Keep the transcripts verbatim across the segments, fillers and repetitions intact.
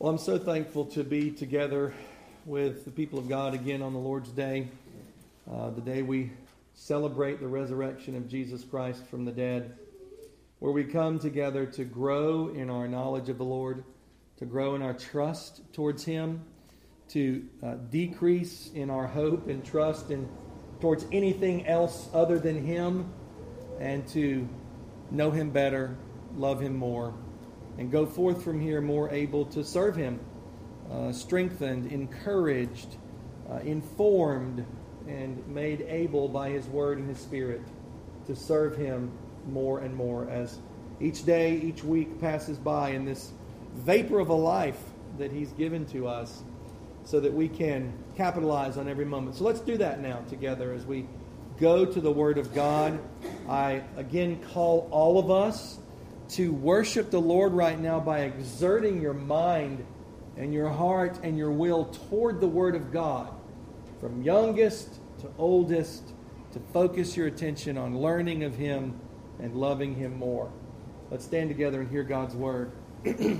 Well, I'm so thankful to be together with the people of God again on the Lord's Day, uh, the day we celebrate the resurrection of Jesus Christ from the dead, where we come together to grow in our knowledge of the Lord, to grow in our trust towards Him, to uh, decrease in our hope and trust in, towards anything else other than Him, and to know Him better, love Him more, and go forth from here more able to serve Him, uh, strengthened, encouraged, uh, informed, and made able by His Word and His Spirit to serve Him more and more as each day, each week passes by in this vapor of a life that He's given to us so that we can capitalize on every moment. So let's do that now together as we go to the Word of God. I again call all of us to worship the Lord right now by exerting your mind and your heart and your will toward the Word of God, from youngest to oldest, to focus your attention on learning of Him and loving Him more. Let's stand together and hear God's Word. So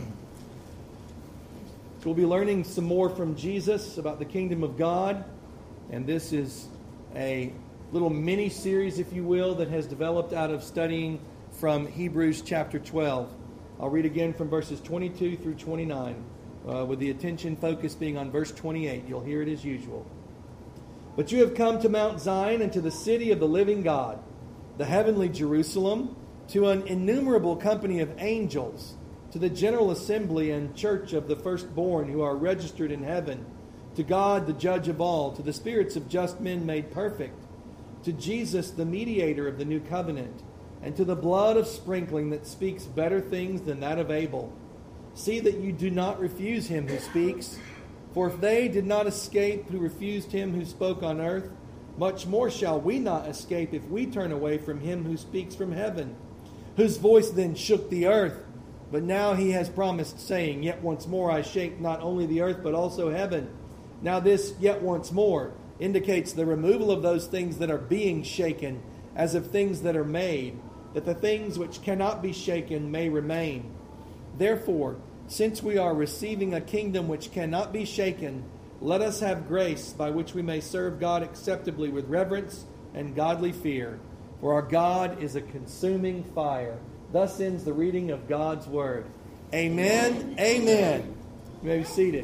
we'll be learning some more from Jesus about the kingdom of God, and this is a little mini-series, if you will, that has developed out of studying from Hebrews chapter twelve. I'll read again from verses twenty-two through twenty-nine, uh, with the attention focus being on verse twenty-eight. You'll hear it as usual. But you have come to Mount Zion and to the city of the living God, the heavenly Jerusalem, to an innumerable company of angels, to the general assembly and church of the firstborn who are registered in heaven, to God the judge of all, to the spirits of just men made perfect, to Jesus the mediator of the new covenant, and to the blood of sprinkling that speaks better things than that of Abel. See that you do not refuse him who speaks. For if they did not escape who refused him who spoke on earth, much more shall we not escape if we turn away from him who speaks from heaven, whose voice then shook the earth. But now he has promised, saying, Yet once more I shake not only the earth, but also heaven. Now this yet once more indicates the removal of those things that are being shaken, as of things that are made, that the things which cannot be shaken may remain. Therefore, since we are receiving a kingdom which cannot be shaken, let us have grace by which we may serve God acceptably with reverence and godly fear. For our God is a consuming fire. Thus ends the reading of God's Word. Amen. Amen. You may be seated.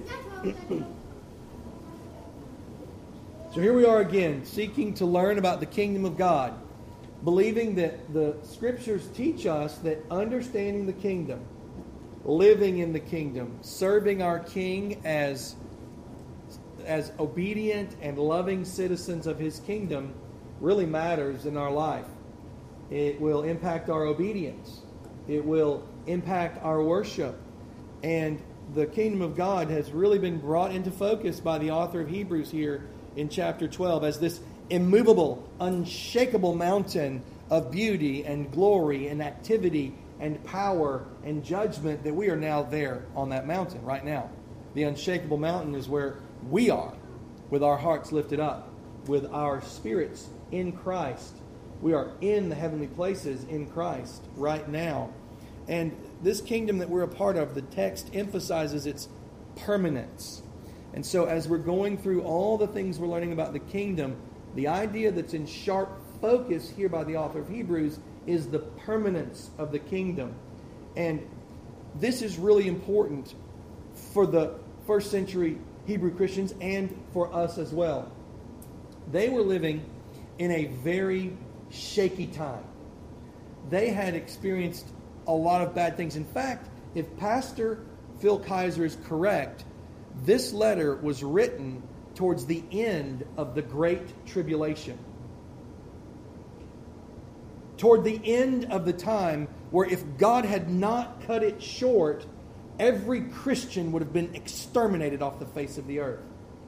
So here we are again, seeking to learn about the kingdom of God, believing that the Scriptures teach us that understanding the kingdom, living in the kingdom, serving our King as, as obedient and loving citizens of His kingdom really matters in our life. It will impact our obedience. It will impact our worship. And the kingdom of God has really been brought into focus by the author of Hebrews here in chapter twelve as this immovable, unshakable mountain of beauty and glory and activity and power and judgment that we are now there on that mountain right now. The unshakable mountain is where we are, with our hearts lifted up, with our spirits in Christ. We are in the heavenly places in Christ right now. And this kingdom that we're a part of, the text emphasizes its permanence. And so as we're going through all the things we're learning about the kingdom, the idea that's in sharp focus here by the author of Hebrews is the permanence of the kingdom. And this is really important for the first century Hebrew Christians and for us as well. They were living in a very shaky time. They had experienced a lot of bad things. In fact, if Pastor Phil Kaiser is correct, this letter was written towards the end of the Great Tribulation. Toward the end of the time where if God had not cut it short, every Christian would have been exterminated off the face of the earth.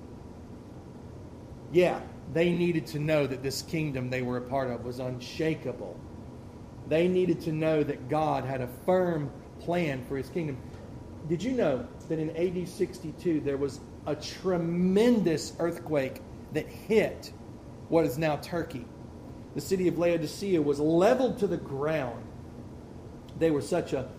Yeah, they needed to know that this kingdom they were a part of was unshakable. They needed to know that God had a firm plan for His kingdom. Did you know that in A D sixty-two there was a tremendous earthquake that hit what is now Turkey? The city of Laodicea was leveled to the ground. They were such a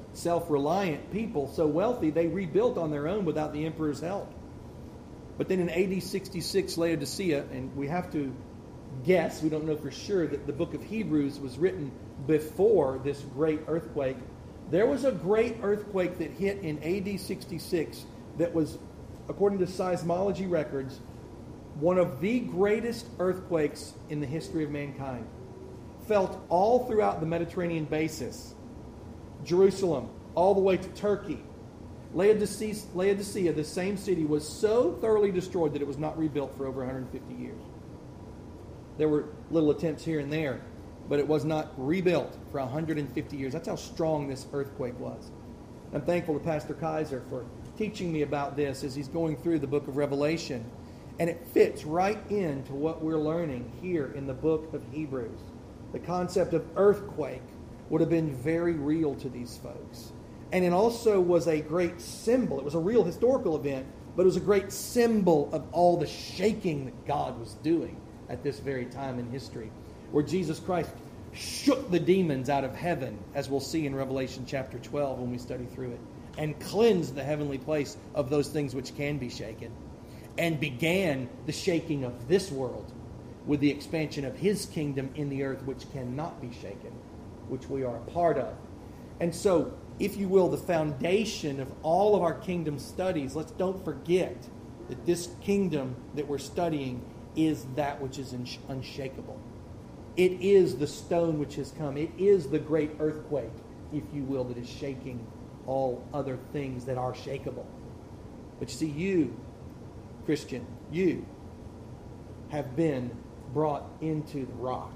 self-reliant people, so wealthy they rebuilt on their own without the emperor's help. But then in A D sixty-six, Laodicea, and we have to guess, we don't know for sure, that the book of Hebrews was written before this great earthquake. There was a great earthquake that hit in A D sixty-six that was, according to seismology records, one of the greatest earthquakes in the history of mankind. Felt all throughout the Mediterranean basin, Jerusalem, all the way to Turkey. Laodicea, Laodicea, the same city, was so thoroughly destroyed that it was not rebuilt for over one hundred fifty years. There were little attempts here and there, but it was not rebuilt for one hundred fifty years. That's how strong this earthquake was. I'm thankful to Pastor Kaiser for teaching me about this as he's going through the book of Revelation. And it fits right into what we're learning here in the book of Hebrews. The concept of earthquake would have been very real to these folks. And it also was a great symbol. It was a real historical event, but it was a great symbol of all the shaking that God was doing at this very time in history, where Jesus Christ shook the demons out of heaven, as we'll see in Revelation chapter twelve when we study through it, and cleansed the heavenly place of those things which can be shaken, and began the shaking of this world with the expansion of His kingdom in the earth, which cannot be shaken, which we are a part of. And so, if you will, the foundation of all of our kingdom studies, let's don't forget that this kingdom that we're studying is that which is unshakable. It is the stone which has come. It is the great earthquake, if you will, that is shaking all other things that are shakeable. But you see, you, Christian, you have been brought into the rock.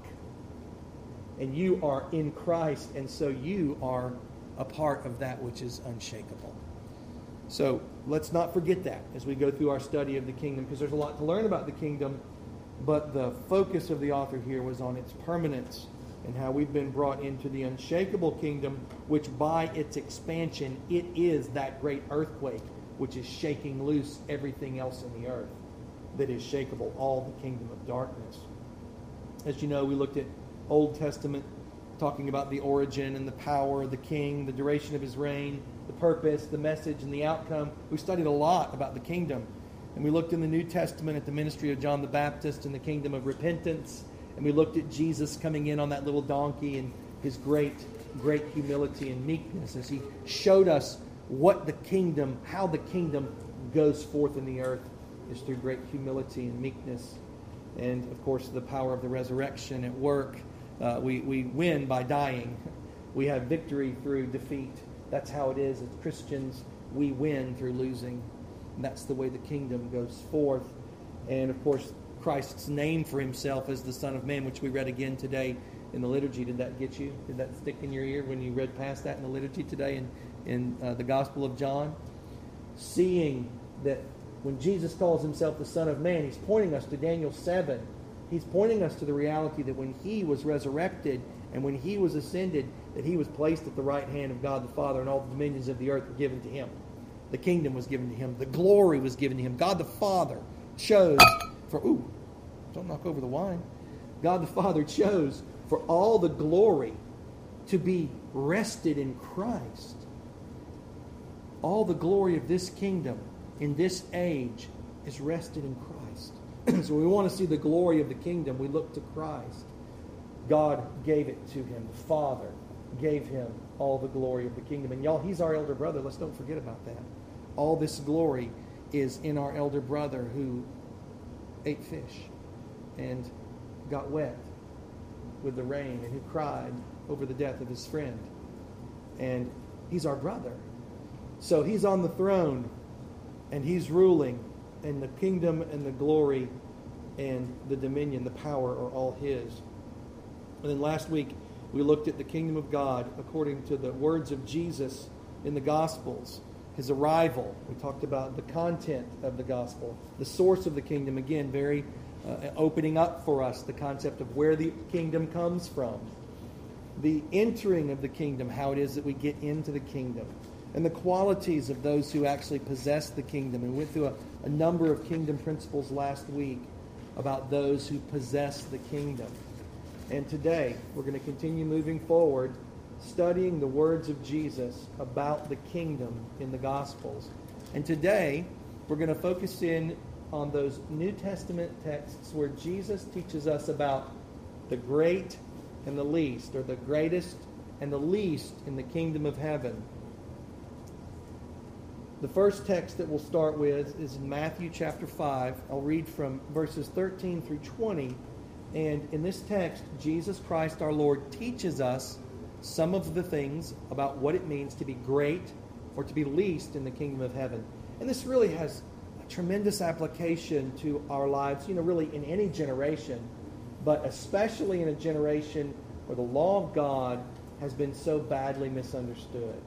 And you are in Christ, and so you are a part of that which is unshakable. So let's not forget that as we go through our study of the kingdom, because there's a lot to learn about the kingdom, but the focus of the author here was on its permanence and how we've been brought into the unshakable kingdom, which by its expansion, it is that great earthquake which is shaking loose everything else in the earth that is shakeable, all the kingdom of darkness. As you know, we looked at Old Testament, talking about the origin and the power of the king, the duration of his reign, the purpose, the message, and the outcome. We studied a lot about the kingdom. And we looked in the New Testament at the ministry of John the Baptist and the kingdom of repentance. And we looked at Jesus coming in on that little donkey and his great, great humility and meekness as he showed us what the kingdom, how the kingdom goes forth in the earth is through great humility and meekness. And, of course, the power of the resurrection at work. Uh, we, we win by dying. We have victory through defeat. That's how it is as Christians. We win through losing. And that's the way the kingdom goes forth. And, of course, Christ's name for himself as the Son of Man, which we read again today in the liturgy. Did that get you? Did that stick in your ear when you read past that in the liturgy today in, in uh, the Gospel of John? Seeing that when Jesus calls himself the Son of Man, he's pointing us to Daniel seven. He's pointing us to the reality that when he was resurrected and when he was ascended, that he was placed at the right hand of God the Father, and all the dominions of the earth were given to him. The kingdom was given to him. The glory was given to him. God the Father chose for, ooh, don't knock over the wine. God the Father chose for all the glory to be rested in Christ. All the glory of this kingdom in this age is rested in Christ. So we want to see the glory of the kingdom. We look to Christ. God gave it to him. The Father gave him all the glory of the kingdom. And y'all, he's our elder brother. Let's don't forget about that. All this glory is in our elder brother who ate fish and got wet with the rain and who cried over the death of his friend. And he's our brother. So he's on the throne and he's ruling, and the kingdom and the glory and the dominion, the power are all his. And then last week we looked at the kingdom of God according to the words of Jesus in the Gospels. His arrival. We talked about the content of the gospel. The source of the kingdom, again, very uh, opening up for us the concept of where the kingdom comes from. The entering of the kingdom, how it is that we get into the kingdom. And the qualities of those who actually possess the kingdom. And we went through a, a number of kingdom principles last week about those who possess the kingdom. And today, we're going to continue moving forward, studying the words of Jesus about the kingdom in the Gospels. And today, we're going to focus in on those New Testament texts where Jesus teaches us about the great and the least, or the greatest and the least in the kingdom of heaven. The first text that we'll start with is in Matthew chapter five. I'll read from verses thirteen through twenty. And in this text, Jesus Christ our Lord teaches us some of the things about what it means to be great or to be least in the kingdom of heaven. And this really has a tremendous application to our lives, you know, really in any generation, but especially in a generation where the law of God has been so badly misunderstood.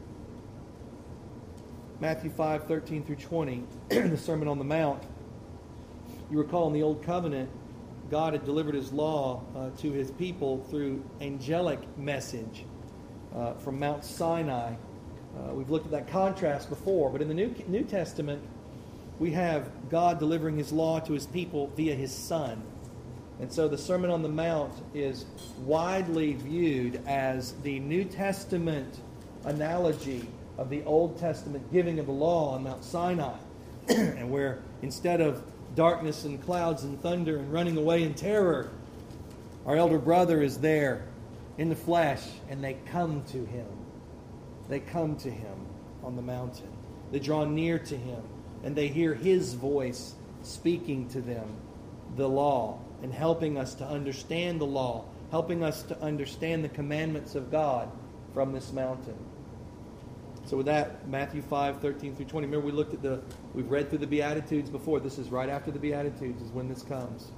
Matthew five, thirteen through twenty, the Sermon on the Mount. You recall in the Old Covenant, God had delivered His law uh, to His people through angelic message uh, from Mount Sinai. Uh, we've looked at that contrast before, but in the New, New Testament, we have God delivering His law to His people via His Son. And so the Sermon on the Mount is widely viewed as the New Testament analogy of the Old Testament giving of the law on Mount Sinai. And where instead of darkness and clouds and thunder and running away in terror, our elder brother is there in the flesh, and they come to Him. They come to Him on the mountain. They draw near to Him, and they hear His voice speaking to them the law and helping us to understand the law, helping us to understand the commandments of God from this mountain. So with that, Matthew five, thirteen through twenty. Remember we looked at the, we've read through the Beatitudes before. This is right after the Beatitudes is when this comes.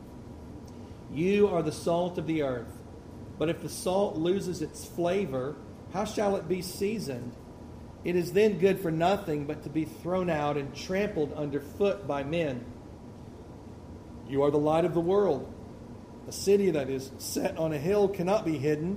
You are the salt of the earth. But if the salt loses its flavor, how shall it be seasoned? It is then good for nothing but to be thrown out and trampled underfoot by men. You are the light of the world. A city that is set on a hill cannot be hidden,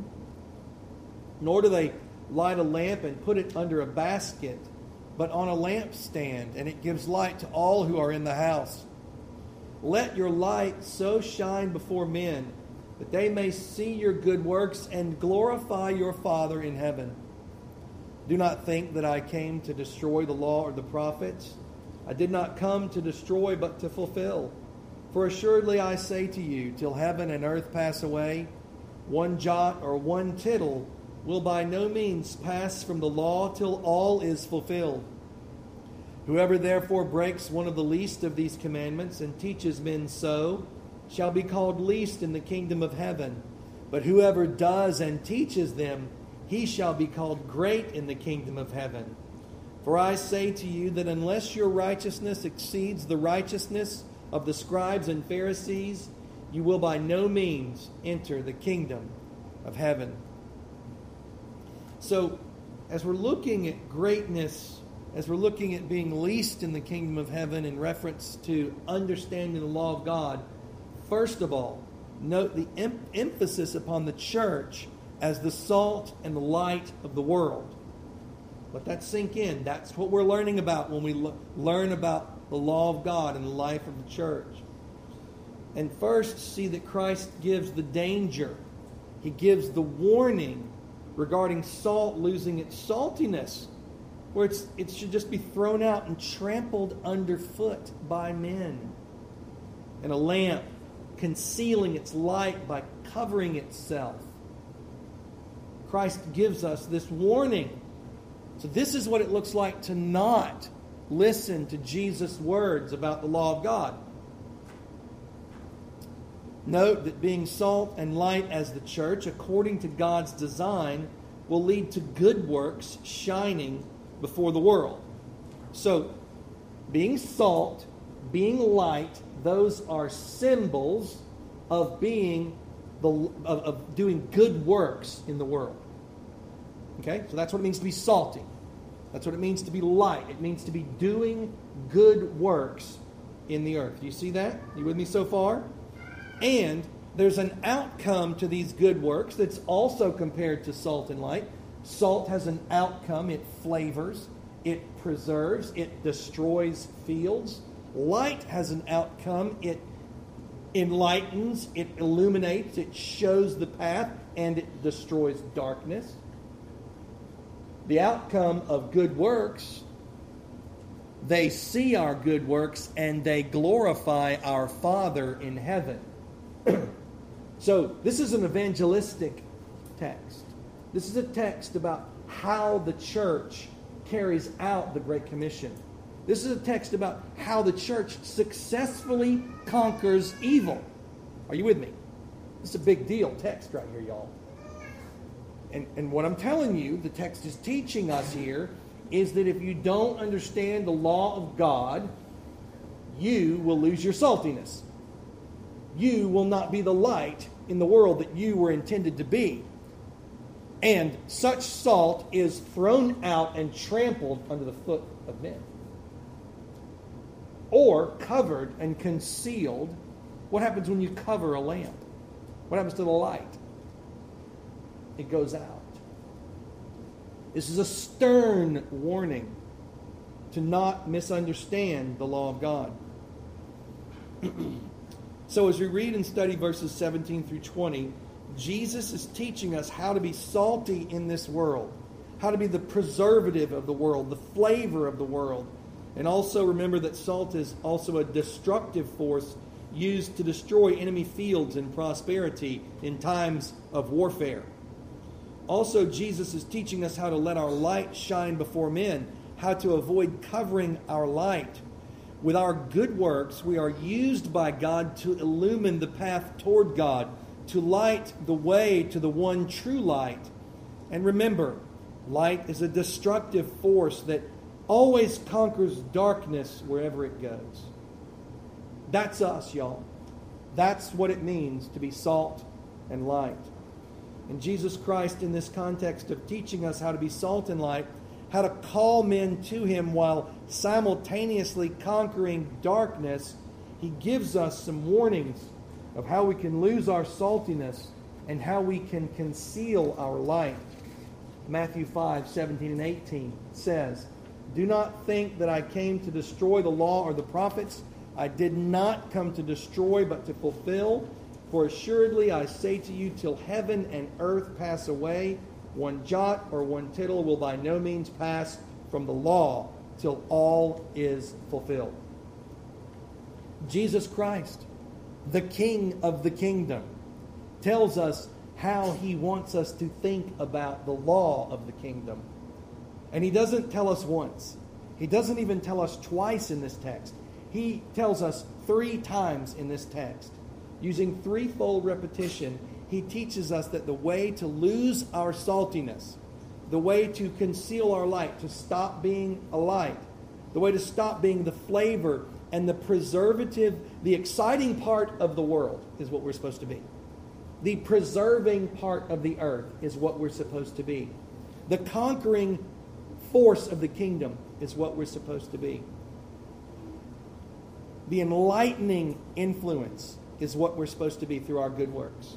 nor do they light a lamp and put it under a basket, but on a lampstand, and it gives light to all who are in the house. Let your light so shine before men that they may see your good works and glorify your Father in heaven. Do not think that I came to destroy the law or the prophets. I did not come to destroy, but to fulfill. For assuredly I say to you, till heaven and earth pass away, one jot or one tittle will by no means pass from the law till all is fulfilled. Whoever therefore breaks one of the least of these commandments and teaches men so shall be called least in the kingdom of heaven. But whoever does and teaches them, he shall be called great in the kingdom of heaven. For I say to you that unless your righteousness exceeds the righteousness of the scribes and Pharisees, you will by no means enter the kingdom of heaven. So, as we're looking at greatness, as we're looking at being least in the kingdom of heaven in reference to understanding the law of God, first of all, note the em- emphasis upon the church as the salt and the light of the world. Let that sink in. That's what we're learning about when we lo- learn about the law of God and the life of the church. And first, see that Christ gives the danger. He gives the warning regarding salt losing its saltiness, where it's, it should just be thrown out and trampled underfoot by men. And a lamp concealing its light by covering itself. Christ gives us this warning. So this is what it looks like to not listen to Jesus' words about the law of God. Note that being salt and light as the church, according to God's design, will lead to good works shining before the world. So, being salt, being light, those are symbols of being the of, of doing good works in the world. Okay? So that's what it means to be salty. That's what it means to be light. It means to be doing good works in the earth. Do you see that? You with me so far? And there's an outcome to these good works that's also compared to salt and light. Salt has an outcome. It flavors, it preserves, it destroys fields. Light has an outcome. It enlightens, it illuminates, it shows the path, and it destroys darkness. The outcome of good works, they see our good works and they glorify our Father in heaven. So this is an evangelistic text. This is a text about how the church carries out the Great Commission. This is a text about how the church successfully conquers evil. Are you with me? This is a big deal text right here, y'all. And, and what I'm telling you, the text is teaching us here, is that if you don't understand the law of God, you will lose your saltiness. You will not be the light in the world that you were intended to be. And such salt is thrown out and trampled under the foot of men. Or covered and concealed. What happens when you cover a lamp? What happens to the light? It goes out. This is a stern warning to not misunderstand the law of God. So as we read and study verses seventeen through twenty, Jesus is teaching us how to be salty in this world, how to be the preservative of the world, the flavor of the world. And also remember that salt is also a destructive force used to destroy enemy fields and prosperity in times of warfare. Also, Jesus is teaching us how to let our light shine before men, how to avoid covering our light. With our good works, we are used by God to illumine the path toward God, to light the way to the one true light. And remember, light is a destructive force that always conquers darkness wherever it goes. That's us, y'all. That's what it means to be salt and light. And Jesus Christ, in this context of teaching us how to be salt and light, how to call men to Him while simultaneously conquering darkness, He gives us some warnings of how we can lose our saltiness and how we can conceal our light. Matthew five, seventeen and eighteen says, "Do not think that I came to destroy the law or the prophets. I did not come to destroy, but to fulfill. For assuredly I say to you, till heaven and earth pass away, one jot or one tittle will by no means pass from the law till all is fulfilled." Jesus Christ, the King of the kingdom, tells us how He wants us to think about the law of the kingdom. And He doesn't tell us once. He doesn't even tell us twice in this text. He tells us three times in this text. Using threefold repetition, He teaches us that the way to lose our saltiness, the way to conceal our light, to stop being a light, the way to stop being the flavor and the preservative, the exciting part of the world is what we're supposed to be. The preserving part of the earth is what we're supposed to be. The conquering force of the kingdom is what we're supposed to be. The enlightening influence is what we're supposed to be through our good works.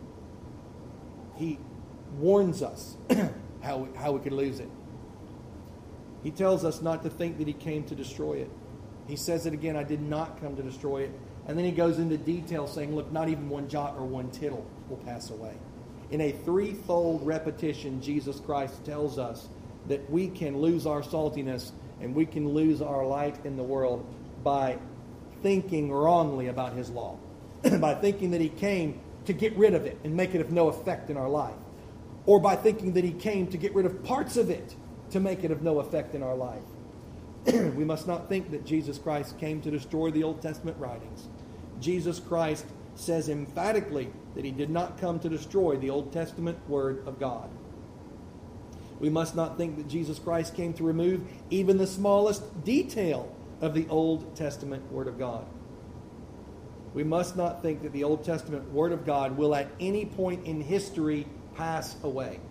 He warns us how we, how we could lose it. He tells us not to think that He came to destroy it. He says it again, "I did not come to destroy it." And then He goes into detail saying, look, not even one jot or one tittle will pass away. In a threefold repetition, Jesus Christ tells us that we can lose our saltiness and we can lose our light in the world by thinking wrongly about His law. By thinking that He came to get rid of it and make it of no effect in our life. Or by thinking that He came to get rid of parts of it to make it of no effect in our life. We must not think that Jesus Christ came to destroy the Old Testament writings. Jesus Christ says emphatically that He did not come to destroy the Old Testament Word of God. We must not think that Jesus Christ came to remove even the smallest detail of the Old Testament Word of God. We must not think that the Old Testament Word of God will at any point in history pass away.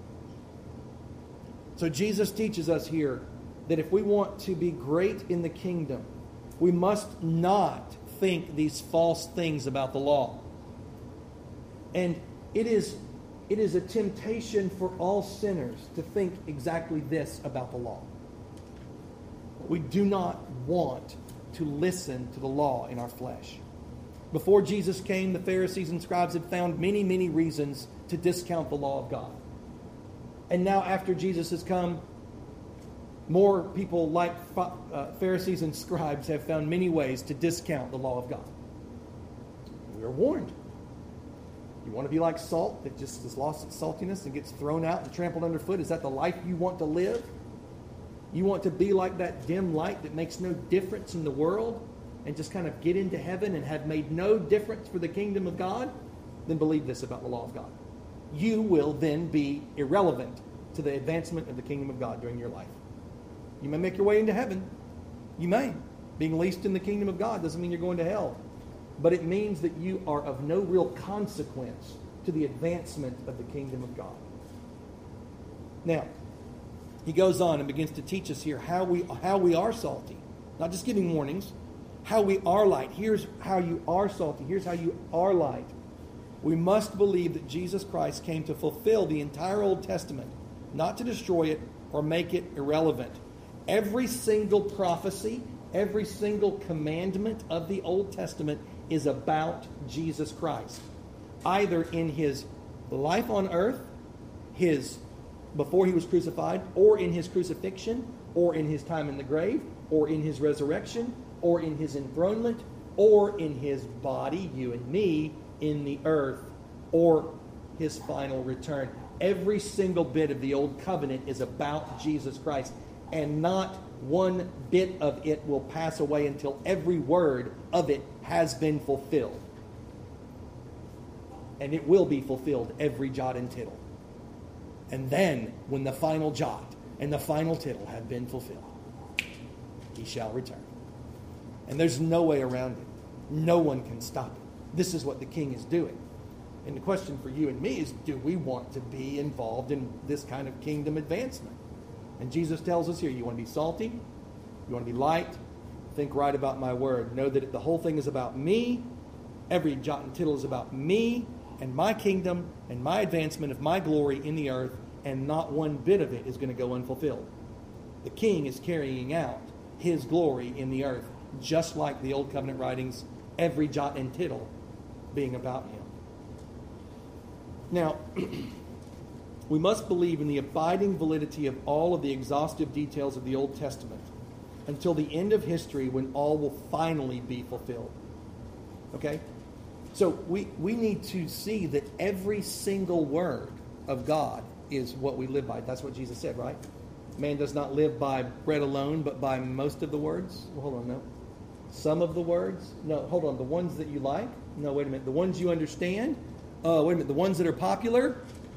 So Jesus teaches us here that if we want to be great in the kingdom, we must not think these false things about the law. And it is, it is a temptation for all sinners to think exactly this about the law. We do not want to listen to the law in our flesh. Before Jesus came, the Pharisees and scribes had found many, many reasons to discount the law of God. And now after Jesus has come, More people like uh, Pharisees and scribes have found many ways to discount the law of God. We are warned. You want to be like salt that just has lost its saltiness and gets thrown out and trampled underfoot? Is that the life you want to live? You want to be like that dim light that makes no difference in the world and just kind of get into heaven and have made no difference for the kingdom of God? Then believe this about the law of God. You will then be irrelevant to the advancement of the kingdom of God during your life. You may make your way into heaven. You may. Being least in the kingdom of God doesn't mean you're going to hell. But it means that you are of no real consequence to the advancement of the kingdom of God. Now, he goes on and begins to teach us here how we, how we are salty. Not just giving warnings. How we are light. Here's how you are salty. Here's how you are light. We must believe that Jesus Christ came to fulfill the entire Old Testament, not to destroy it or make it irrelevant. Every single prophecy, every single commandment of the Old Testament is about Jesus Christ. Either in his life on earth, his before he was crucified, or in his crucifixion, or in his time in the grave, or in his resurrection, or in his enthronement, or in his body, you and me, in the earth, or his final return. Every single bit of the Old Covenant is about Jesus Christ, and not one bit of it will pass away until every word of it has been fulfilled. And it will be fulfilled, every jot and tittle. And then, when the final jot and the final tittle have been fulfilled, he shall return. And there's no way around it. No one can stop it. This is what the King is doing. And the question for you and me is, do we want to be involved in this kind of kingdom advancement? And Jesus tells us here, you want to be salty? You want to be light? Think right about my word. Know that the whole thing is about me. Every jot and tittle is about me and my kingdom and my advancement of my glory in the earth, and not one bit of it is going to go unfulfilled. The King is carrying out his glory in the earth, just like the Old Covenant writings, every jot and tittle being about him. Now, we must believe in the abiding validity of all of the exhaustive details of the Old Testament until the end of history, when all will finally be fulfilled. Okay? So we, we need to see that every single word of God is what we live by. That's what Jesus said, right? Man does not live by bread alone, but by most of the words. Well, hold on, no. Some of the words? No, hold on. The ones that you like? No, wait a minute. The ones you understand? Uh, wait a minute. The ones that are popular?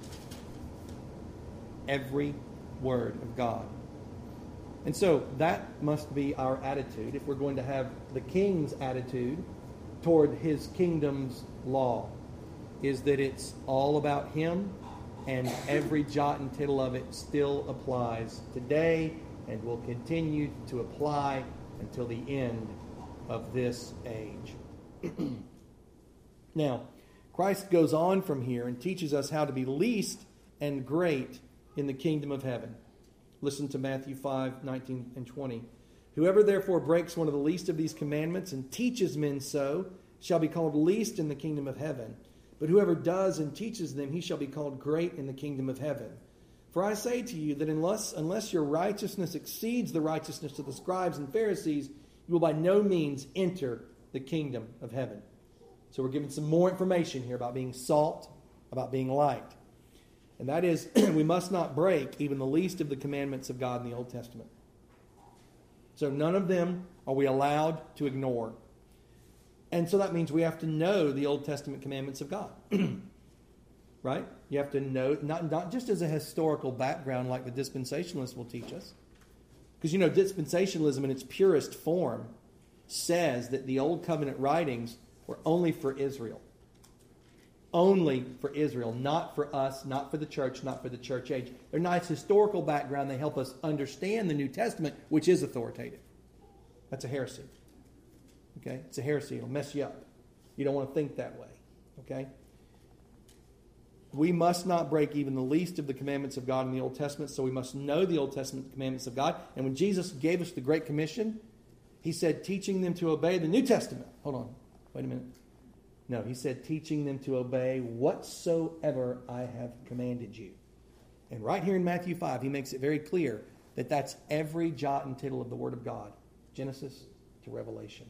Every word of God. And so that must be our attitude if we're going to have the King's attitude toward his kingdom's law, is that it's all about him, and every jot and tittle of it still applies today and will continue to apply until the end of this age. Now, Christ goes on from here and teaches us how to be least and great in the kingdom of heaven. Listen to Matthew five, nineteen and twenty. Whoever therefore breaks one of the least of these commandments and teaches men so shall be called least in the kingdom of heaven. But whoever does and teaches them, he shall be called great in the kingdom of heaven. For I say to you that unless, unless your righteousness exceeds the righteousness of the scribes and Pharisees, you will by no means enter the kingdom of heaven. So we're given some more information here about being salt, about being light. And that is, we must not break even the least of the commandments of God in the Old Testament. So none of them are we allowed to ignore. And so that means we have to know the Old Testament commandments of God. Right? You have to know, not, not just as a historical background like the dispensationalists will teach us. Because, you know, dispensationalism in its purest form says that the Old Covenant writings were only for Israel. Only for Israel, not for us, not for the church, not for the church age. They're nice historical background. They help us understand the New Testament, which is authoritative. That's a heresy. Okay? It's a heresy. It'll mess you up. You don't want to think that way. Okay? We must not break even the least of the commandments of God in the Old Testament, so we must know the Old Testament commandments of God. And when Jesus gave us the Great Commission, he said, teaching them to obey the New Testament. Hold on. Wait a minute. No, he said, teaching them to obey whatsoever I have commanded you. And right here in Matthew five, he makes it very clear that that's every jot and tittle of the Word of God, Genesis to Revelation.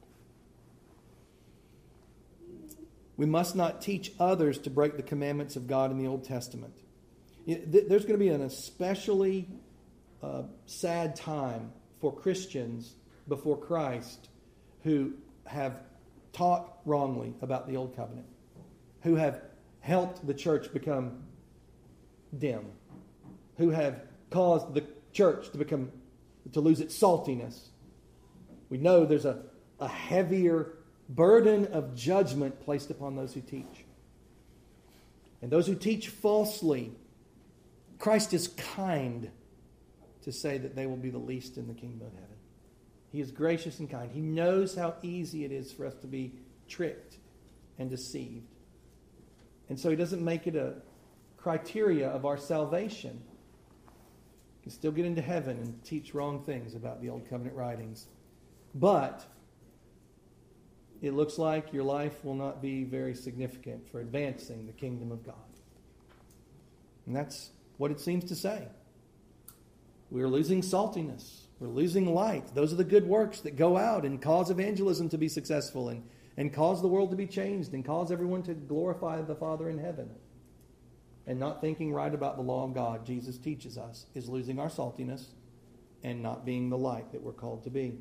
We must not teach others to break the commandments of God in the Old Testament. There's going to be an especially uh, sad time for Christians before Christ who have taught wrongly about the Old Covenant, who have helped the church become dim, who have caused the church to become to lose its saltiness. We know there's a, a heavier burden of judgment placed upon those who teach. And those who teach falsely, Christ is kind to say that they will be the least in the kingdom of heaven. He is gracious and kind. He knows how easy it is for us to be tricked and deceived. And so he doesn't make it a criteria of our salvation. You can still get into heaven and teach wrong things about the Old Covenant writings. But it looks like your life will not be very significant for advancing the kingdom of God. And that's what it seems to say. We are losing saltiness. We're losing light. Those are the good works that go out and cause evangelism to be successful and, and cause the world to be changed and cause everyone to glorify the Father in heaven. And not thinking right about the law of God, Jesus teaches us, is losing our saltiness and not being the light that we're called to be.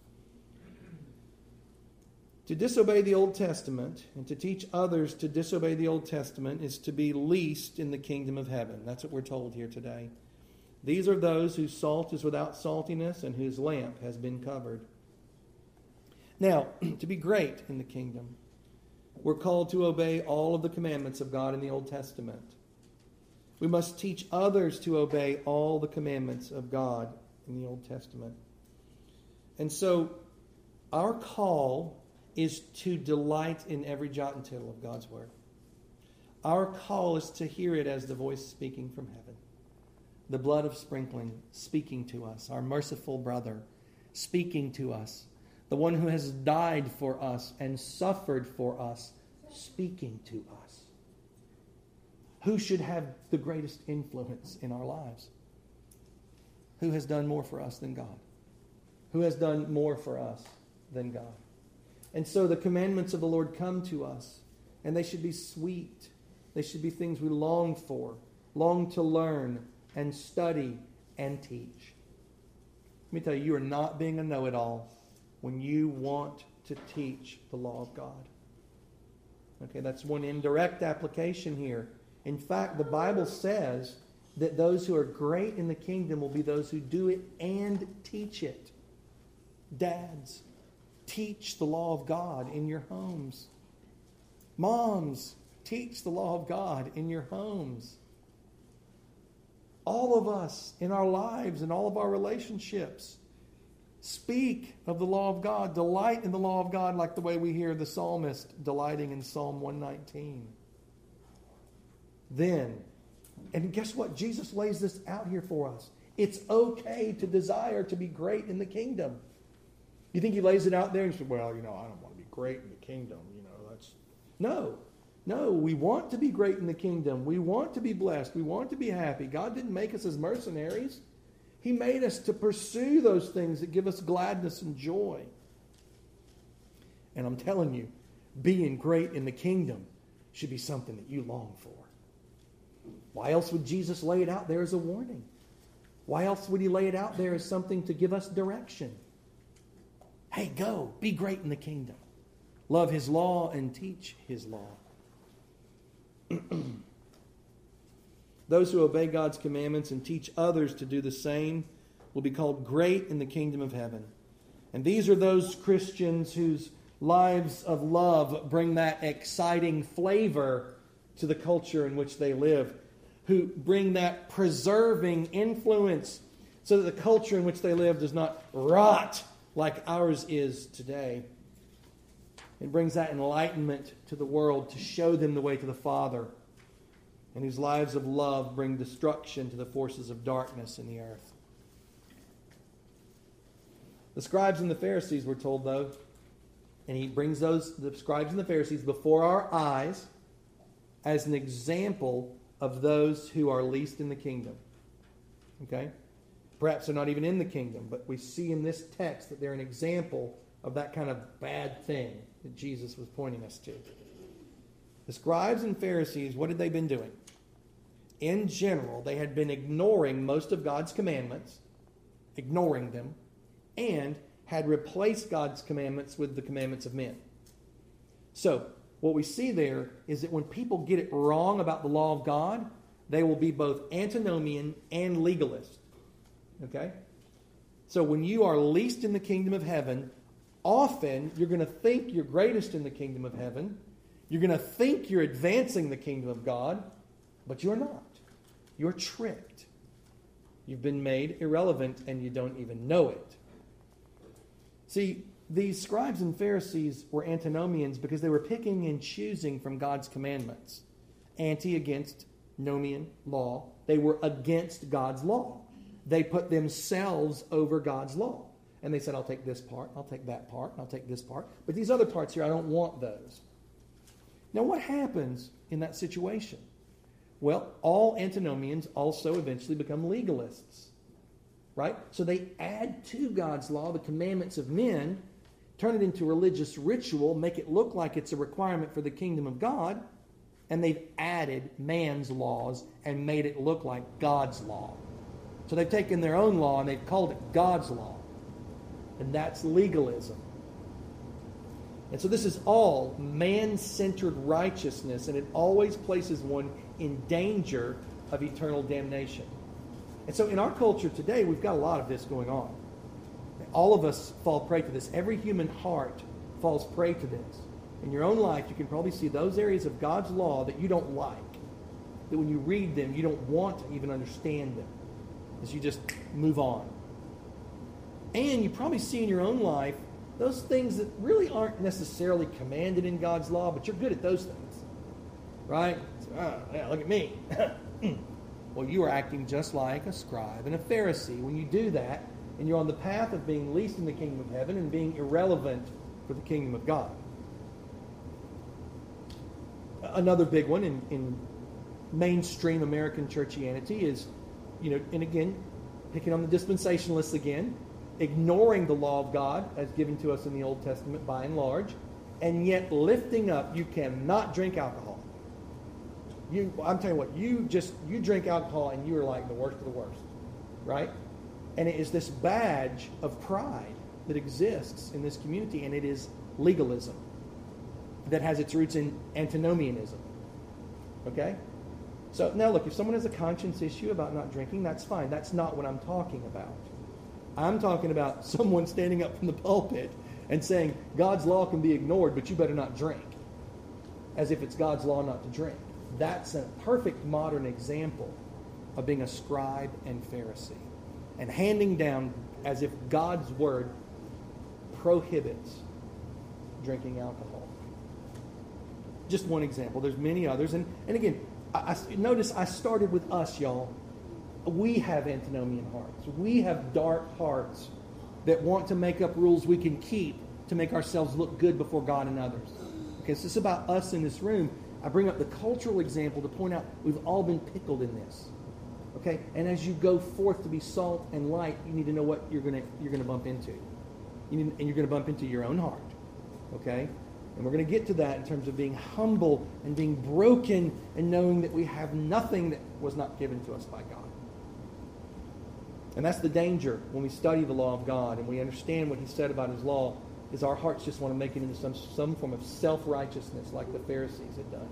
To disobey the Old Testament and to teach others to disobey the Old Testament is to be least in the kingdom of heaven. That's what we're told here today. These are those whose salt is without saltiness and whose lamp has been covered. Now, to be great in the kingdom, we're called to obey all of the commandments of God in the Old Testament. We must teach others to obey all the commandments of God in the Old Testament. And so, our call is to delight in every jot and tittle of God's Word. Our call is to hear it as the voice speaking from heaven. The blood of sprinkling speaking to us. Our merciful brother speaking to us. The one who has died for us and suffered for us speaking to us. Who should have the greatest influence in our lives? Who has done more for us than God? Who has done more for us than God? And so the commandments of the Lord come to us, and they should be sweet. They should be things we long for, long to learn and study and teach. Let me tell you, you are not being a know-it-all when you want to teach the law of God. Okay, that's one indirect application here. In fact, the Bible says that those who are great in the kingdom will be those who do it and teach it. Dads, teach the law of God in your homes. Moms, teach the law of God in your homes. All of us in our lives and all of our relationships speak of the law of God, delight in the law of God, like the way we hear the psalmist delighting in Psalm one nineteen. Then, and guess what? Jesus lays this out here for us. It's okay to desire to be great in the kingdom. You think he lays it out there and says, well, you know, I don't want to be great in the kingdom. You know, that's... No. No, we want to be great in the kingdom. We want to be blessed. We want to be happy. God didn't make us as mercenaries. He made us to pursue those things that give us gladness and joy. And I'm telling you, being great in the kingdom should be something that you long for. Why else would Jesus lay it out there as a warning? Why else would he lay it out there as something to give us direction? Hey, go, be great in the kingdom. Love his law and teach his law. Those who obey God's commandments and teach others to do the same will be called great in the kingdom of heaven. And these are those Christians whose lives of love bring that exciting flavor to the culture in which they live, who bring that preserving influence so that the culture in which they live does not rot like ours is today. It brings that enlightenment to the world to show them the way to the Father, and whose lives of love bring destruction to the forces of darkness in the earth. The scribes and the Pharisees were told, though, and he brings those, the scribes and the Pharisees, before our eyes as an example of those who are least in the kingdom. Okay? Perhaps they're not even in the kingdom, but we see in this text that they're an example of that kind of bad thing that Jesus was pointing us to. The scribes and Pharisees, what had they been doing? In general, they had been ignoring most of God's commandments, ignoring them, and had replaced God's commandments with the commandments of men. So, what we see there is that when people get it wrong about the law of God, they will be both antinomian and legalist. Okay? So when you are least in the kingdom of heaven, often you're going to think you're greatest in the kingdom of heaven. You're going to think you're advancing the kingdom of God, but you're not. You're tricked. You've been made irrelevant and you don't even know it. See, these scribes and Pharisees were antinomians because they were picking and choosing from God's commandments. Anti against nomian law. They were against God's law. They put themselves over God's law. And they said, I'll take this part, I'll take that part, I'll take this part. But these other parts here, I don't want those. Now, what happens in that situation? Well, all antinomians also eventually become legalists. Right? So they add to God's law the commandments of men, turn it into religious ritual, make it look like it's a requirement for the kingdom of God, and they've added man's laws and made it look like God's law. So they've taken their own law and they've called it God's law. And that's legalism. And so this is all man-centered righteousness, and it always places one in danger of eternal damnation. And so in our culture today, we've got a lot of this going on. All of us fall prey to this. Every human heart falls prey to this. In your own life, you can probably see those areas of God's law that you don't like. That when you read them, you don't want to even understand them. As you just move on. And you probably see in your own life those things that really aren't necessarily commanded in God's law, but you're good at those things. Right? So, oh, yeah, look at me. Well, you are acting just like a scribe and a Pharisee when you do that, and you're on the path of being least in the kingdom of heaven and being irrelevant for the kingdom of God. Another big one in, in mainstream American churchianity is, you know, and again, picking on the dispensationalists again, ignoring the law of God as given to us in the Old Testament by and large, and yet lifting up, you cannot drink alcohol. You, I'm telling you what, you just, you drink alcohol and you are like the worst of the worst, right? And it is this badge of pride that exists in this community, and it is legalism that has its roots in antinomianism, okay? So now look, if someone has a conscience issue about not drinking, that's fine. That's not what I'm talking about. I'm talking about someone standing up from the pulpit and saying, God's law can be ignored, but you better not drink. As if it's God's law not to drink. That's a perfect modern example of being a scribe and Pharisee. And handing down as if God's word prohibits drinking alcohol. Just one example. There's many others. And, and again, I, I, notice I started with us, y'all. We have antinomian hearts. We have dark hearts that want to make up rules we can keep to make ourselves look good before God and others. Okay, so it's about us in this room. I bring up the cultural example to point out we've all been pickled in this. Okay, and as you go forth to be salt and light, you need to know what you're gonna you're gonna bump into. You need, and you're gonna bump into your own heart. Okay, and we're gonna get to that in terms of being humble and being broken and knowing that we have nothing that was not given to us by God. And that's the danger when we study the law of God and we understand what He said about His law, is our hearts just want to make it into some, some form of self-righteousness like the Pharisees had done.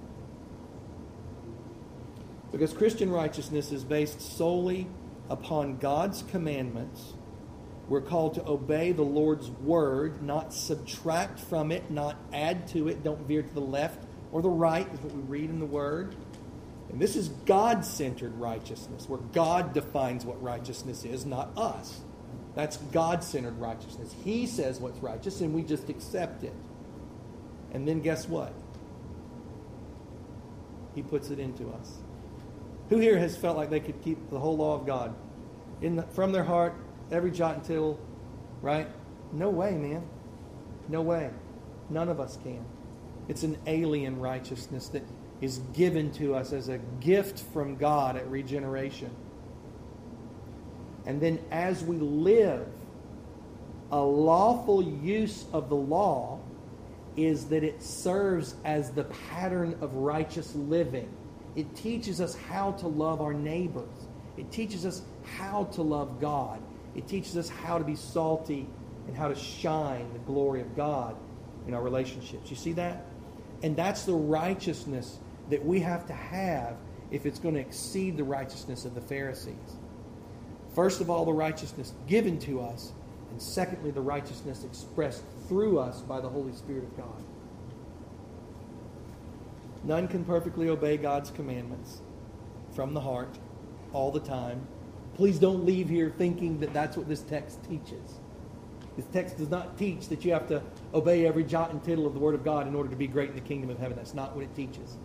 Because Christian righteousness is based solely upon God's commandments. We're called to obey the Lord's word, not subtract from it, not add to it. Don't veer to the left or the right, is what we read in the word. And this is God-centered righteousness, where God defines what righteousness is, not us. That's God-centered righteousness. He says what's righteous, and we just accept it. And then guess what? He puts it into us. Who here has felt like they could keep the whole law of God in the, from their heart, every jot and tittle, right? No way, man. No way. None of us can. It's an alien righteousness that is given to us as a gift from God at regeneration. And then as we live, a lawful use of the law is that it serves as the pattern of righteous living. It teaches us how to love our neighbors. It teaches us how to love God. It teaches us how to be salty and how to shine the glory of God in our relationships. You see that? And that's the righteousness that we have to have if it's going to exceed the righteousness of the Pharisees. First of all, the righteousness given to us, and secondly, the righteousness expressed through us by the Holy Spirit of God. None can perfectly obey God's commandments from the heart all the time. Please don't leave here thinking that that's what this text teaches. This text does not teach that you have to obey every jot and tittle of the Word of God in order to be great in the kingdom of heaven. That's not what it teaches.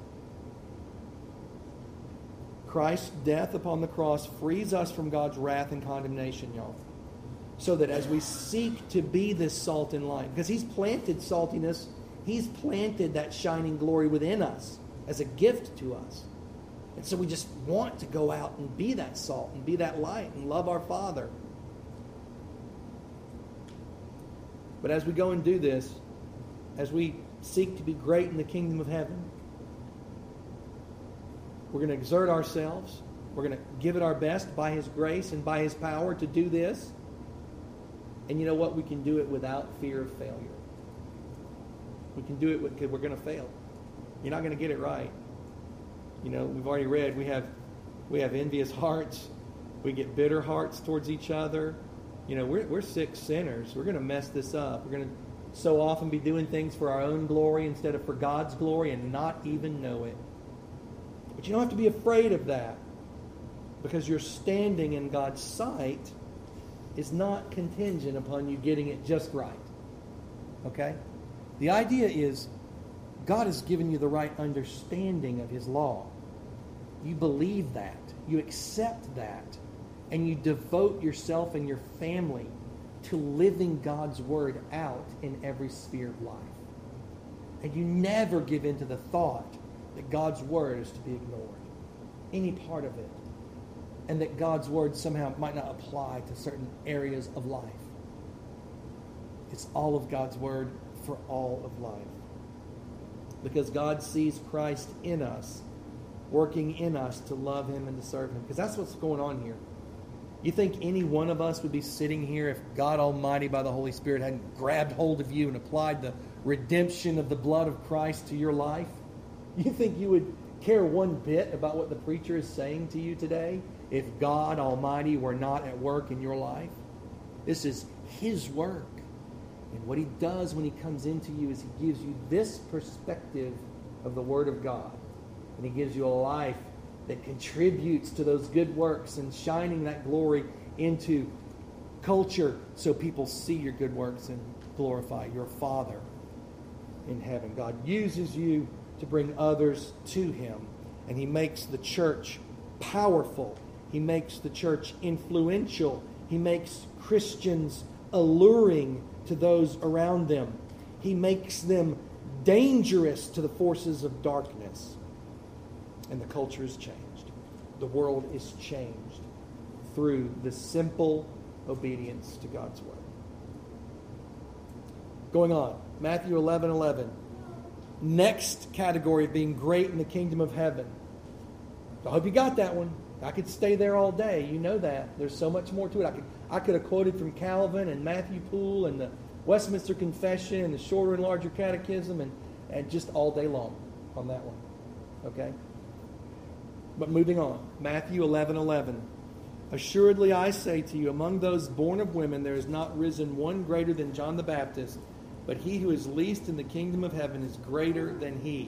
Christ's death upon the cross frees us from God's wrath and condemnation, y'all. So that as we seek to be this salt and light, because He's planted saltiness, He's planted that shining glory within us as a gift to us. And so we just want to go out and be that salt and be that light and love our Father. But as we go and do this, as we seek to be great in the kingdom of heaven, we're going to exert ourselves. We're going to give it our best by His grace and by His power to do this. And you know what? We can do it without fear of failure. We can do it because we're going to fail. You're not going to get it right. You know, we've already read, we have we have envious hearts. We get bitter hearts towards each other. You know, we're, we're sick sinners. We're going to mess this up. We're going to so often be doing things for our own glory instead of for God's glory and not even know it. But you don't have to be afraid of that, because your standing in God's sight is not contingent upon you getting it just right. Okay? The idea is God has given you the right understanding of His law. You believe that. You accept that. And you devote yourself and your family to living God's Word out in every sphere of life. And you never give in to the thought that God's Word is to be ignored. Any part of it. And that God's Word somehow might not apply to certain areas of life. It's all of God's Word for all of life. Because God sees Christ in us, working in us to love Him and to serve Him. Because that's what's going on here. You think any one of us would be sitting here if God Almighty by the Holy Spirit hadn't grabbed hold of you and applied the redemption of the blood of Christ to your life? You think you would care one bit about what the preacher is saying to you today if God Almighty were not at work in your life? This is His work. And what He does when He comes into you is He gives you this perspective of the Word of God. And He gives you a life that contributes to those good works and shining that glory into culture so people see your good works and glorify your Father in heaven. God uses you to bring others to Him. And He makes the church powerful. He makes the church influential. He makes Christians alluring to those around them. He makes them dangerous to the forces of darkness. And the culture is changed. The world is changed through the simple obedience to God's Word. Going on, Matthew eleven eleven. Next category of being great in the kingdom of heaven. I hope you got that one. I could stay there all day. You know that. There's so much more to it. I could I could have quoted from Calvin and Matthew Poole and the Westminster Confession and the Shorter and Larger Catechism and, and just all day long on that one. Okay? But moving on. Matthew eleven eleven. Assuredly I say to you, among those born of women there is not risen one greater than John the Baptist, but he who is least in the kingdom of heaven is greater than he.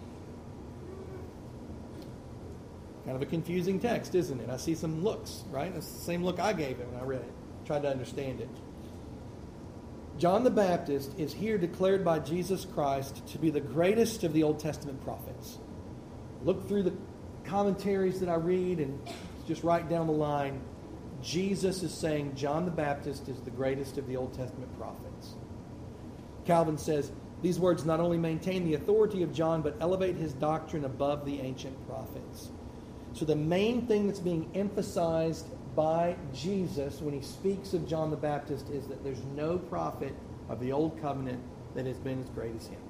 Kind of a confusing text, isn't it? I see some looks, right? That's the same look I gave it when I read it. Tried to understand it. John the Baptist is here declared by Jesus Christ to be the greatest of the Old Testament prophets. Look through the commentaries that I read and just right down the line. Jesus is saying John the Baptist is the greatest of the Old Testament prophets. Calvin says, these words not only maintain the authority of John, but elevate his doctrine above the ancient prophets. So the main thing that's being emphasized by Jesus when he speaks of John the Baptist is that there's no prophet of the Old Covenant that has been as great as him.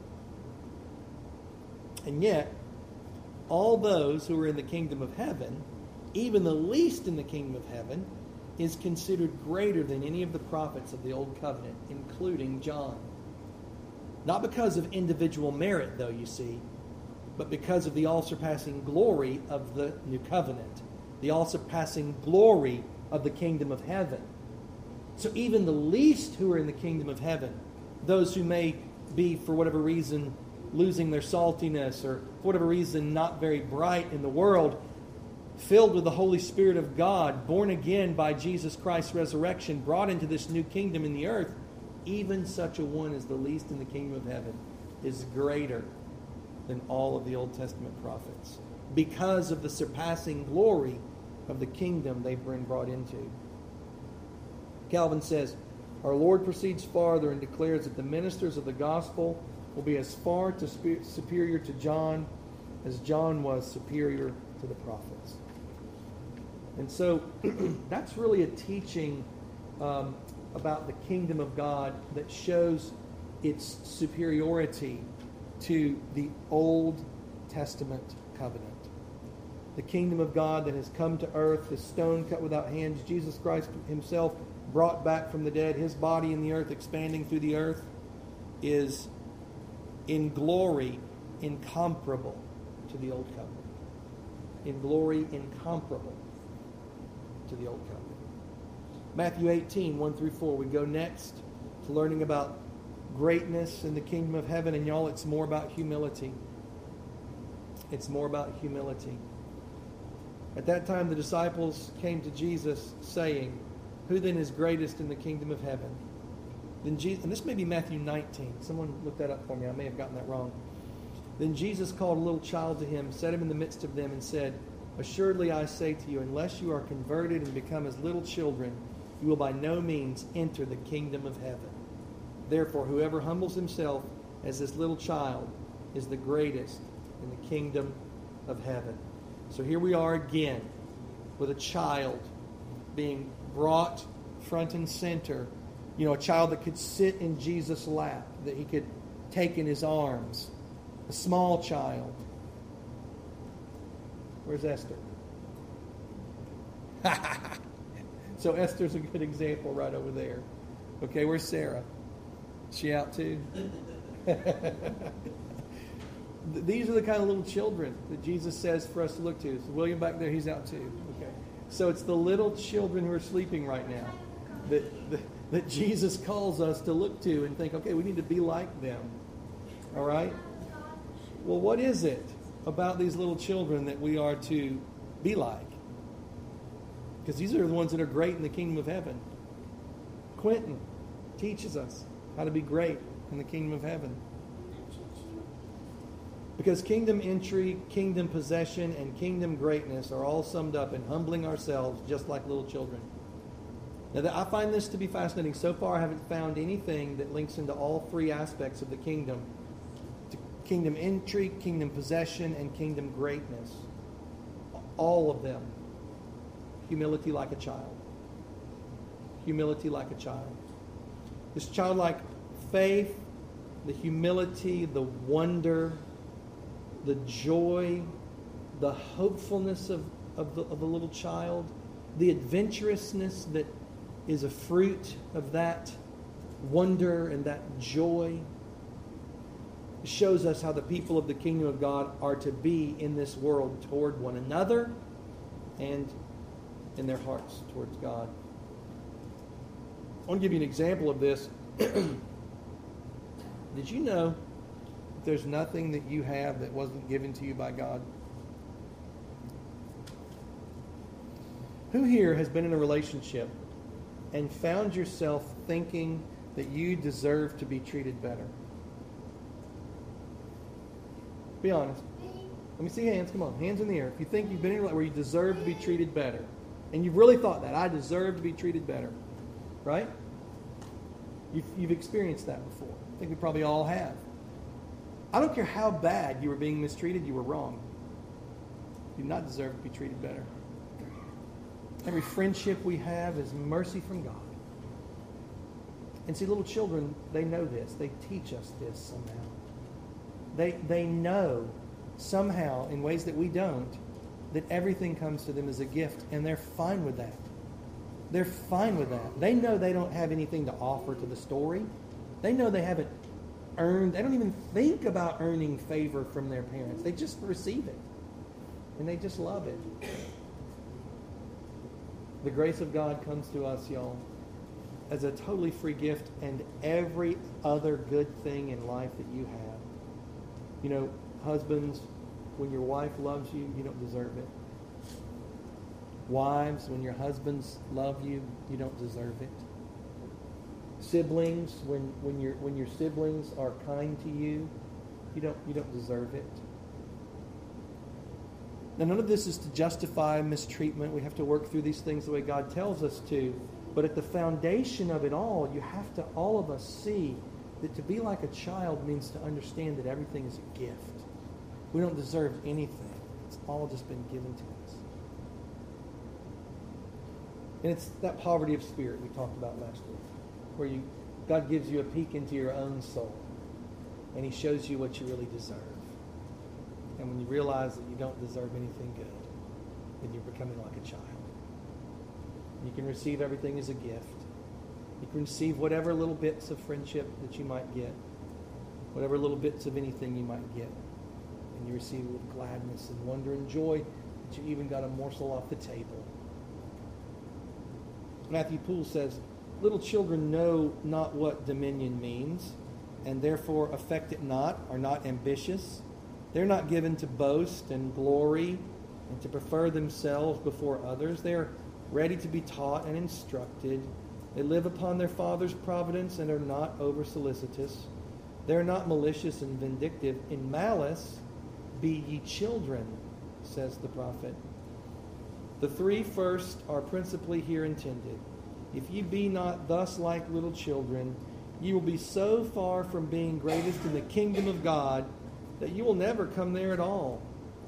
And yet, all those who are in the kingdom of heaven, even the least in the kingdom of heaven, is considered greater than any of the prophets of the Old Covenant, including John. Not because of individual merit, though, you see, but because of the all-surpassing glory of the new covenant, the all-surpassing glory of the kingdom of heaven. So even the least who are in the kingdom of heaven, those who may be, for whatever reason, losing their saltiness, or for whatever reason, not very bright in the world, filled with the Holy Spirit of God, born again by Jesus Christ's resurrection, brought into this new kingdom in the earth, even such a one as the least in the kingdom of heaven is greater than all of the Old Testament prophets, because of the surpassing glory of the kingdom they've been brought into. Calvin says, our Lord proceeds farther and declares that the ministers of the gospel will be as far to spe- superior to John as John was superior to the prophets. And so that's really a teaching um, about the kingdom of God that shows its superiority to the Old Testament covenant. The kingdom of God that has come to earth, the stone cut without hands, Jesus Christ himself brought back from the dead, his body in the earth, expanding through the earth, is in glory incomparable to the Old Covenant. In glory incomparable to the Old Covenant. Matthew eighteen, one through four. We go next to learning about greatness in the kingdom of heaven. And y'all, it's more about humility. It's more about humility. At that time, the disciples came to Jesus saying, who then is greatest in the kingdom of heaven? Then Jesus, and this may be Matthew nineteen. Someone look that up for me. I may have gotten that wrong. Then Jesus called a little child to him, set him in the midst of them, and said, assuredly I say to you, unless you are converted and become as little children, you will by no means enter the kingdom of heaven. Therefore, whoever humbles himself as this little child is the greatest in the kingdom of heaven. So here we are again with a child being brought front and center. You know, a child that could sit in Jesus' lap, that he could take in his arms. A small child. Where's Esther? So Esther's a good example right over there. Okay, where's Sarah? Is she out too? These are the kind of little children that Jesus says for us to look to. So William back there, he's out too. Okay. So it's the little children who are sleeping right now that, that, that Jesus calls us to look to and think, okay, we need to be like them. All right? Well, what is it about these little children that we are to be like? Because these are the ones that are great in the kingdom of heaven. Quentin teaches us how to be great in the kingdom of heaven. Because kingdom entry, kingdom possession, and kingdom greatness are all summed up in humbling ourselves just like little children. Now, I find this to be fascinating. So far, I haven't found anything that links into all three aspects of the kingdom. To kingdom entry, kingdom possession, and kingdom greatness. All of them. Humility like a child. Humility like a child. This childlike faith, the humility, the wonder, the joy, the hopefulness of, of, the, of the little child, the adventurousness that is a fruit of that wonder and that joy, shows us how the people of the kingdom of God are to be in this world toward one another and in their hearts towards God. I want to give you an example of this. Did you know that there's nothing that you have that wasn't given to you by God? Who here has been in a relationship and found yourself thinking that you deserve to be treated better? Be honest. Let me see hands. Come on. Hands in the air. If you think you've been in a relationship where you deserve to be treated better, and you've really thought that, I deserve to be treated better, right? You've, you've experienced that before. I think we probably all have. I don't care how bad you were being mistreated, you were wrong. You do not deserve to be treated better. Every friendship we have is mercy from God. And see, little children, they know this. They teach us this somehow. They, they know somehow, in ways that we don't, that everything comes to them as a gift, and they're fine with that. They're fine with that. They know they don't have anything to offer to the story. They know they haven't earned, they don't even think about earning favor from their parents. They just receive it. And they just love it. The grace of God comes to us, y'all, as a totally free gift, and every other good thing in life that you have. You know, husbands, when your wife loves you, you don't deserve it. Wives, when your husbands love you, you don't deserve it. Siblings, when, when your when your siblings are kind to you, you don't you don't deserve it. Now, none of this is to justify mistreatment. We have to work through these things the way God tells us to. But at the foundation of it all, you have to, all of us, see that to be like a child means to understand that everything is a gift. We don't deserve anything. It's all just been given to us. And it's that poverty of spirit we talked about last week, where you God gives you a peek into your own soul, and He shows you what you really deserve. And when you realize that you don't deserve anything good, then you're becoming like a child. You can receive everything as a gift. You can receive whatever little bits of friendship that you might get, whatever little bits of anything you might get. And you receive it with gladness and wonder and joy that you even got a morsel off the table. Matthew Poole says, little children know not what dominion means, and therefore affect it not, are not ambitious. They're not given to boast and glory and to prefer themselves before others. They are ready to be taught and instructed. They live upon their Father's providence and are not over-solicitous. They are not malicious and vindictive. In malice, be ye children, says the prophet. The three first are principally here intended. If ye be not thus like little children, ye will be so far from being greatest in the kingdom of God that you will never come there at all.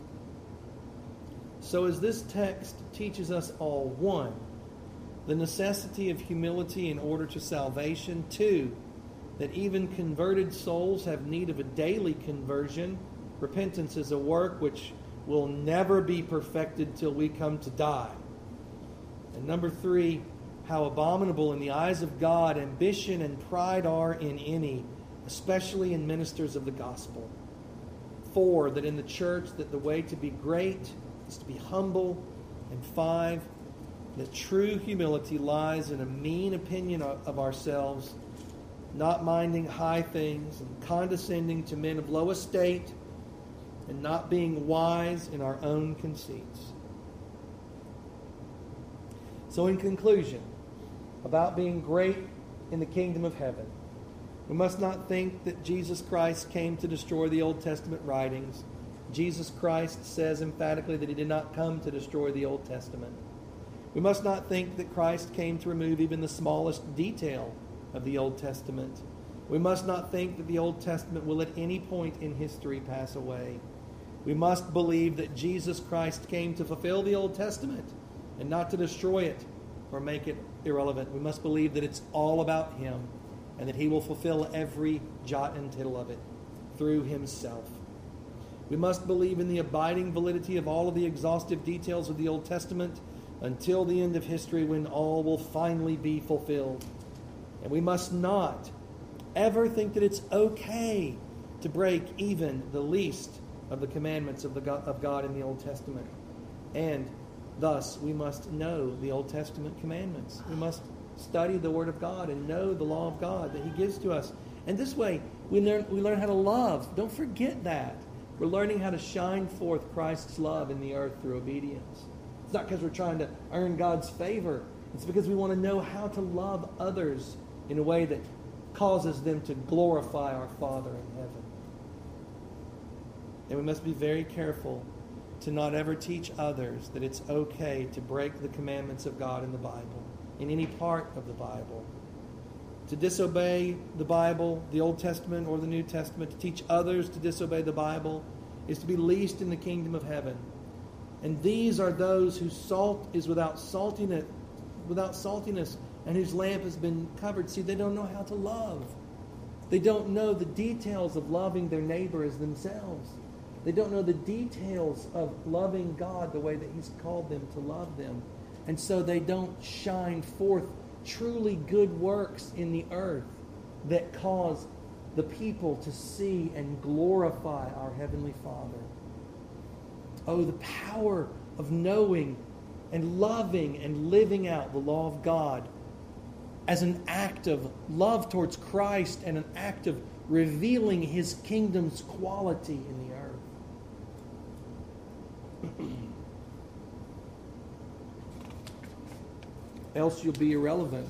So as this text teaches us all, one, the necessity of humility in order to salvation. Two, that even converted souls have need of a daily conversion. Repentance is a work which will never be perfected till we come to die. And number three, how abominable in the eyes of God ambition and pride are in any, especially in ministers of the gospel. Four, that in the church that the way to be great is to be humble. And five, that true humility lies in a mean opinion of ourselves, not minding high things and condescending to men of low estate, and not being wise in our own conceits. So in conclusion, about being great in the kingdom of heaven, we must not think that Jesus Christ came to destroy the Old Testament writings. Jesus Christ says emphatically that He did not come to destroy the Old Testament. We must not think that Christ came to remove even the smallest detail of the Old Testament. We must not think that the Old Testament will at any point in history pass away. We must believe that Jesus Christ came to fulfill the Old Testament and not to destroy it or make it irrelevant. We must believe that it's all about Him and that He will fulfill every jot and tittle of it through Himself. We must believe in the abiding validity of all of the exhaustive details of the Old Testament until the end of history, when all will finally be fulfilled. And we must not ever think that it's okay to break even the least of the commandments of, the God, of God in the Old Testament. And thus, we must know the Old Testament commandments. We must study the Word of God and know the law of God that He gives to us. And this way, we learn, we learn how to love. Don't forget that. We're learning how to shine forth Christ's love in the earth through obedience. It's not because we're trying to earn God's favor. It's because we want to know how to love others in a way that causes them to glorify our Father in heaven. And we must be very careful to not ever teach others that it's okay to break the commandments of God in the Bible, in any part of the Bible. To disobey the Bible, the Old Testament or the New Testament, to teach others to disobey the Bible, is to be least in the kingdom of heaven. And these are those whose salt is without saltiness, without saltiness, and whose lamp has been covered. See, they don't know how to love. They don't know the details of loving their neighbor as themselves. They don't know the details of loving God the way that He's called them to love them. And so they don't shine forth truly good works in the earth that cause the people to see and glorify our Heavenly Father. Oh, the power of knowing and loving and living out the law of God as an act of love towards Christ and an act of revealing His kingdom's quality in the earth. Else you'll be irrelevant.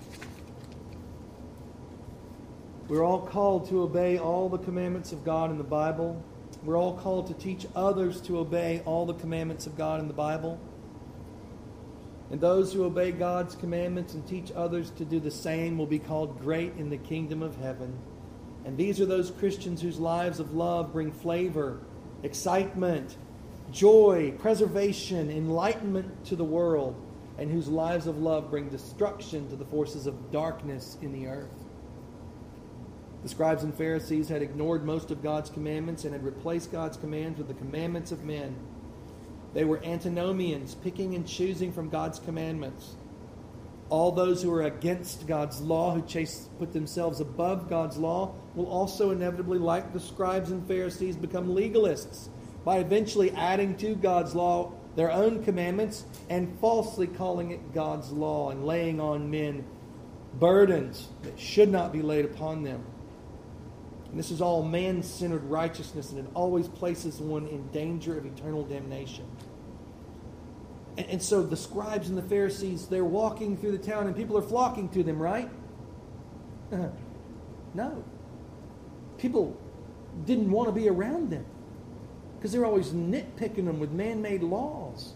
We're all called to obey all the commandments of God in the Bible. We're all called to teach others to obey all the commandments of God in the Bible. And those who obey God's commandments and teach others to do the same will be called great in the kingdom of heaven. And these are those Christians whose lives of love bring flavor, excitement, joy, preservation, enlightenment to the world, and whose lives of love bring destruction to the forces of darkness in the earth. The scribes and Pharisees had ignored most of God's commandments and had replaced God's commands with the commandments of men. They were antinomians, picking and choosing from God's commandments. All those who are against God's law, who chase, put themselves above God's law, will also inevitably, like the scribes and Pharisees, become legalists by eventually adding to God's law their own commandments and falsely calling it God's law and laying on men burdens that should not be laid upon them. And this is all man-centered righteousness, and it always places one in danger of eternal damnation. And, and so the scribes and the Pharisees, they're walking through the town and people are flocking to them, right? Uh, no. People didn't want to be around them because they're always nitpicking them with man-made laws.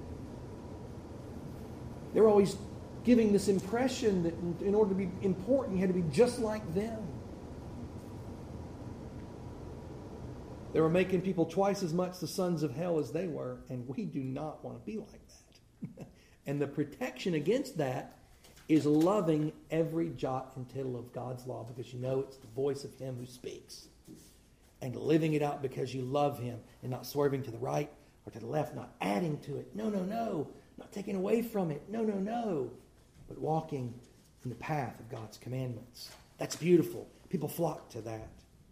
They're always giving this impression that in order to be important, you had to be just like them. They were making people twice as much the sons of hell as they were, and we do not want to be like that. And the protection against that is loving every jot and tittle of God's law, because you know it's the voice of Him who speaks. And living it out because you love Him, and not swerving to the right or to the left, not adding to it. No, no, no. Not taking away from it. No, no, no. But walking in the path of God's commandments. That's beautiful. People flock to that.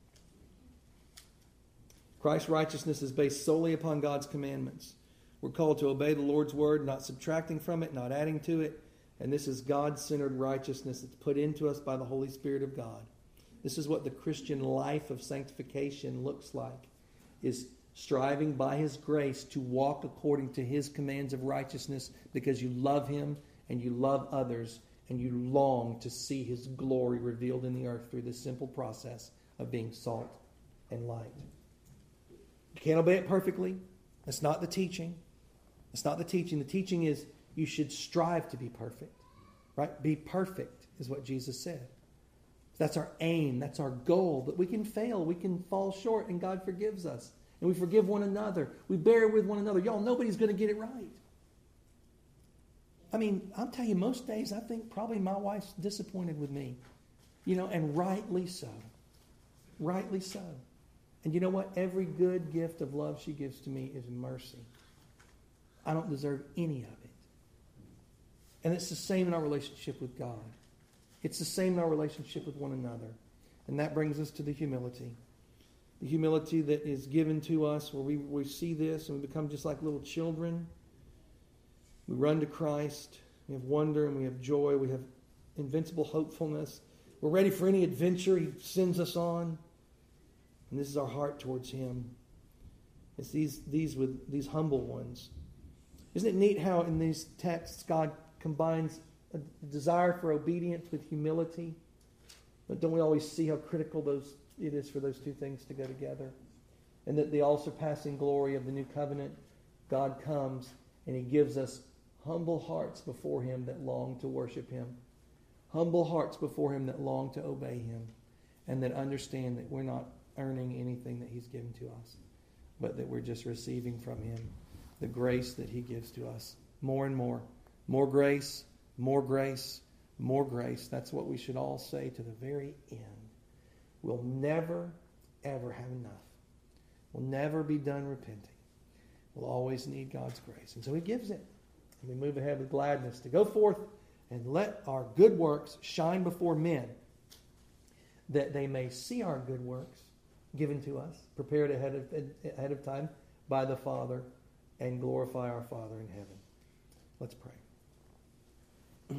Christ's righteousness is based solely upon God's commandments. We're called to obey the Lord's word, not subtracting from it, not adding to it. And this is God-centered righteousness that's put into us by the Holy Spirit of God. This is what the Christian life of sanctification looks like, is striving by His grace to walk according to His commands of righteousness because you love Him and you love others and you long to see His glory revealed in the earth through this simple process of being salt and light. You can't obey it perfectly. That's not the teaching. That's not the teaching. The teaching is you should strive to be perfect. Right? Be perfect is what Jesus said. That's our aim. That's our goal. But we can fail. We can fall short, and God forgives us. And we forgive one another. We bear with one another. Y'all, nobody's going to get it right. I mean, I'll tell you, most days I think probably my wife's disappointed with me. You know, and rightly so. Rightly so. And you know what? Every good gift of love she gives to me is mercy. I don't deserve any of it. And it's the same in our relationship with God. It's the same in our relationship with one another. And that brings us to the humility. The humility that is given to us where we, we see this and we become just like little children. We run to Christ. We have wonder and we have joy. We have invincible hopefulness. We're ready for any adventure He sends us on. And this is our heart towards Him. It's these these with these humble ones. Isn't it neat how in these texts God combines a desire for obedience with humility? But don't we always see how critical those it is for those two things to go together? And that the all-surpassing glory of the new covenant, God comes and He gives us humble hearts before Him that long to worship Him. Humble hearts before Him that long to obey Him. And that understand that we're not earning anything that He's given to us, but that we're just receiving from Him. the grace that he gives to us more and more. More grace, more grace, more grace. That's what we should all say to the very end. We'll never, ever have enough. We'll never be done repenting. We'll always need God's grace. And so he gives it. And we move ahead with gladness to go forth and let our good works shine before men, that they may see our good works given to us, prepared ahead of, ahead of time by the Father, and glorify our Father in heaven. Let's pray.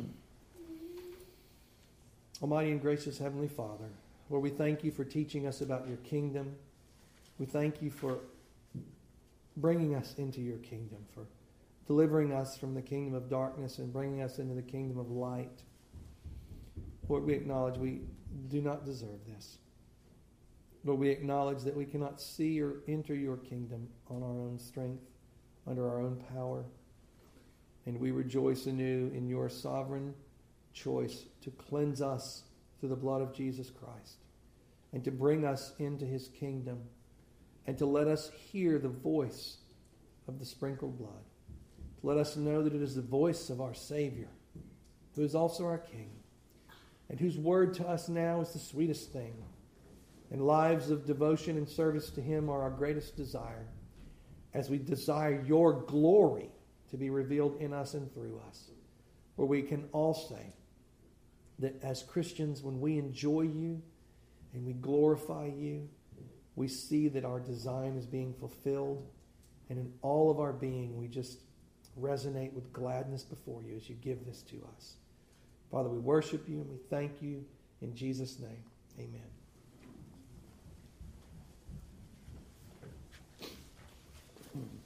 Almighty and gracious Heavenly Father, Lord, we thank you for teaching us about your kingdom. We thank you for bringing us into your kingdom, for delivering us from the kingdom of darkness and bringing us into the kingdom of light. Lord, we acknowledge we do not deserve this. Lord, we acknowledge that we cannot see or enter your kingdom on our own strength, under our own power. And we rejoice anew in your sovereign choice to cleanse us through the blood of Jesus Christ and to bring us into his kingdom and to let us hear the voice of the sprinkled blood. To let us know that it is the voice of our Savior, who is also our King, and whose word to us now is the sweetest thing. And lives of devotion and service to him are our greatest desire, as we desire your glory to be revealed in us and through us. Where we can all say that as Christians, when we enjoy you and we glorify you, we see that our design is being fulfilled, and in all of our being we just resonate with gladness before you as you give this to us. Father, we worship you and we thank you in Jesus' name. Amen.